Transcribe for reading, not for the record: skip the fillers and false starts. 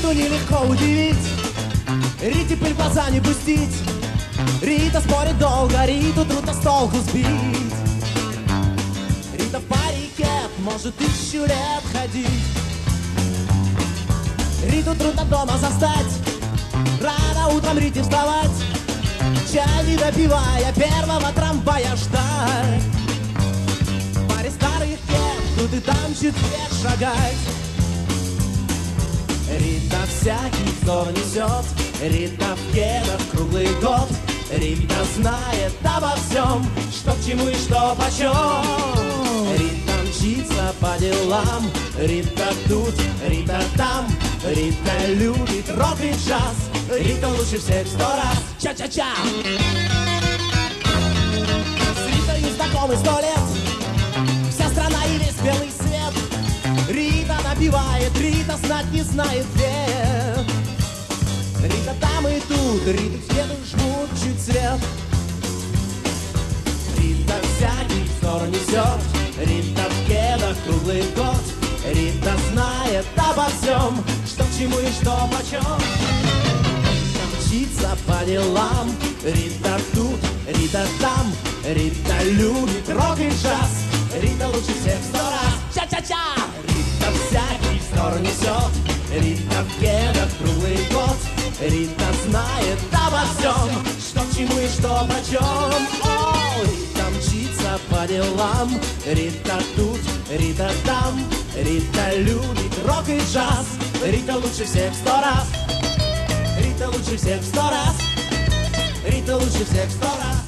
Риту нелегко удивить, Рите пыль в глаза не пустить. Рита спорит долго, Риту трудно с толку сбить. Рита в парике может 1000 лет ходить. Риту трудно дома застать, рано утром Рите вставать, чай не допивая, первого трамвая ждать. В паре старых кеп тут и там четверг шагать. Рита всякий вздор несет, Рита в кедах круглый год. Рита знает обо всем, что к чему и что почем. Рита мчится по делам, Рита тут, Рита там. Рита любит рок и джаз, Рита лучше всех 100 раз. Ча-ча-ча! С Ритой знакомы 100 лет, вся страна и весь белый свет. Рита напевает, Рита знать не знает где. Рита там и тут, Риту где-то жмут чуть свет. Рита всякий вздор несет, Рита в кедах круглый год. Рита знает обо всем, что к чему и что почем. Рита мчится по делам, Рита тут, Рита там. Рита любит рок и джаз, Рита лучше всех 100 раз. Ча-ча-ча! Рита всякий вздор несет, Рита в кедах круглый год. Рита знает обо всем, что к чему и что почем. О, Рита мчится по делам, Рита тут, Рита там. Рита любит рок и джаз, Рита лучше всех 100 раз. Рита лучше всех 100 раз. Рита лучше всех 100 раз.